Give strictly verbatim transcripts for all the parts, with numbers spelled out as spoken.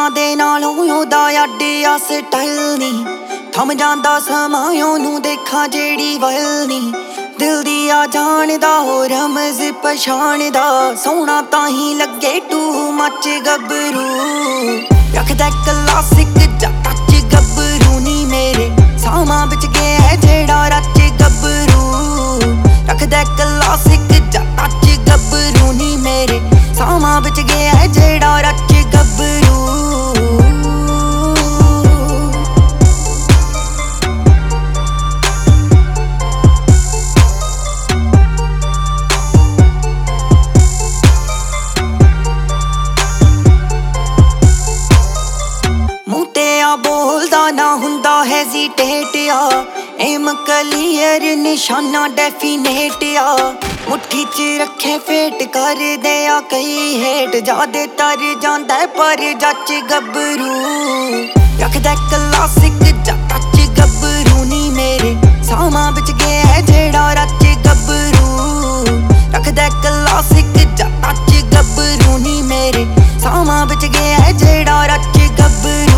ਕੁੜੀਆਂ ਦੇ ਨਾਲੋਂ ਉਹਦਾ ਅੱਡ ਆ ਸਟਾਈਲ ਨੀ। ਥੰਮ ਜਾਂਦਾ ਸਮਾਂ ਉਹਨੂੰ ਦੇਖਾਂ ਜਿਹੜੀ ਵਲ ਨੀ। ਦਿਲ ਦੀ ਆ ਜਾਣਦਾ ਹੋ ਰਮਜ਼ ਪਛਾਣਦਾ, ਸੋਹਣਾ ਤਾਂ ਹੀ ਲੱਗੇ ਟੂ ਮੱਚ ਗੱਭਰੂ। ਰੱਖਦਾ ਕਲਾਸਿਕ ਜਾਂ ਟੱਚ ਗੱਭਰੂ ਨੀ ਮੇਰੇ, ਸਾਵਾਂ ਵਿੱਚ ਗਿਆ ਜਿਹੜਾ ਰਚ ਗੱਭਰੂ। ਰੱਖਦਾ ਕਲਾਸਿਕ ਜਾਂ ਟੱਚ ਗੱਭਰੂ ਨੀ ਮੇਰੇ, ਸਾਵਾਂ ਵਿੱਚ ਗਿਆ ਜਿਹੜਾ ਰਚ ਗੱਭਰੂ। ਬੋਲਦਾ ਨਾ ਹੁੰਦਾ ਹੈਜ਼ੀਟੇਟ ਆ, ਏਮ ਕਲੀਅਰ ਨਿਸ਼ਾਨਾ ਡੈਫੀਨੇਟ ਆ। ਮੁੱਠੀ ਚ ਰੱਖੇ ਫੇਟ ਕਰਦੇ ਆ ਕਈ ਹੇਟ, ਜਾਦੇ ਤਰ ਜਾਂਦਾ ਪਰ ਜੱਚ ਗੱਭਰੂ। ਰੱਖਦਾ ਕਲਾਸਿਕ ਜਾਂ ਟੱਚ ਗੱਭਰੂ ਨੀ ਮੇਰੇ, ਸਾਵਾਂ ਵਿੱਚ ਗਿਆ ਜਿਹੜਾ ਰਚ ਗੱਭਰੂ। ਰੱਖਦਾ ਕਲਾਸਿਕ ਜਾਂ ਟੱਚ ਗੱਭਰੂ ਨੀ ਮੇਰੇ, ਸਾਵਾਂ ਵਿੱਚ ਗਿਆ ਜਿਹੜਾ ਰਚ ਗੱਭਰੂ।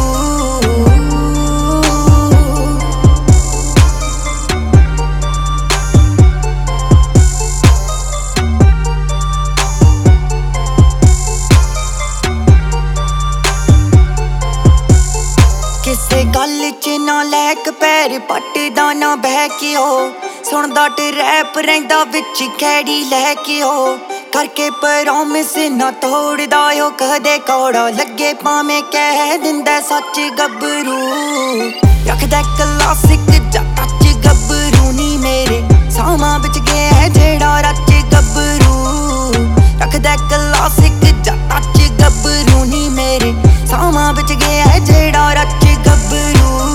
ਕਿਸੇ ਗੱਲ ਚ ਨਾ ਲੈਕ ਪੈਰ ਪੱਟਦਾ ਨਾ ਬਹਿ ਕੇ ਉਹ, ਸੁਣਦਾ ਟਰੈਪ ਰਹਿੰਦਾ ਵਿੱਚ ਕੈੜੀ ਲੈ ਕੇ ਉਹ। ਕਰਕੇ ਪ੍ਰੋਮਿਸ ਨਾ ਤੋੜਦਾ ਉਹ ਕਦੇ, ਕੌੜਾ ਲੱਗੇ ਭਾਵੇਂ ਕਹਿ ਦਿੰਦਾ ਸੱਚ ਗੱਭਰੂ। ਰੱਖਦਾ ਕਲਾਸਿਕ ਜਾਂ ਟੱਚ ਗੱਭਰੂ ਨੀ ਮੇਰੇ, ਸਾਵਾਂ ਵਿੱਚ ਗਿਆ ਜਿਹੜਾ ਰਚ ਗੱਭਰੂ। ਰੱਖਦਾ ਕਲਾਸਿਕ ਜਾਂ ਟੱਚ ਗੱਭਰੂ ਨੀ ਮੇਰੇ, ਸਾਵਾਂ ਵਿੱਚ ਗਿਆ ਜਿਹੜਾ ਰਚ ਗੱਭਰੂ।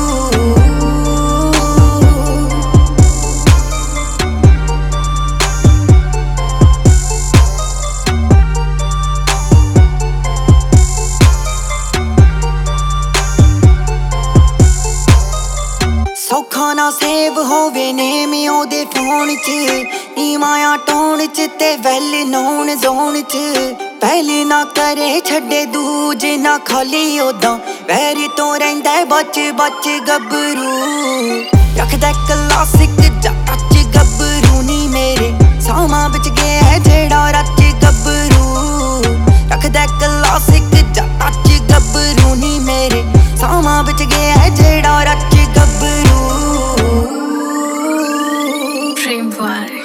ਸੌਖਾ ਨਾ ਸੇਵ ਹੋਵੇ ਨੇਮ ਉਹਦੇ ਫੋਨ ਚ, ਈਮਾਇਆ ਟੋਨ ਚ ਤੇ ਵੈਲ ਨੋਨ ਜ਼ੋਨ ਚ। ਪਹਿਲੇ ਨਾ ਕਰੇ ਛੱਡੇ ਦੂਜੇ ਨਾ ਖਾਲੀ ਉਦਾਂ, ਵੈਰੀ ਤੋਂ ਰਹਿੰਦਾ ਬਚ ਬਚ ਗੱਭਰੂ। ਰੱਖਦਾ ਕਲਾਸਿਕ ਜਾਂ ਟੱਚ ਗੱਭਰੂ ਨੀ ਮੇਰੇ, ਸਾਵਾਂ ਵਿੱਚ ਗਿਆ ਜਿਹੜਾ ਰਚ ਗੱਭਰੂ। ਰੱਖਦਾ ਕਲਾਸਿਕ ਜਾਂ ਟੱਚ ਗੱਭਰੂ ਨੀ ਮੇਰੇ, ਸਾਵਾਂ ਵਿੱਚ ਗਿਆ ਜਿਹੜਾ ਰਚ ਗੱਭਰੂ। Dream One.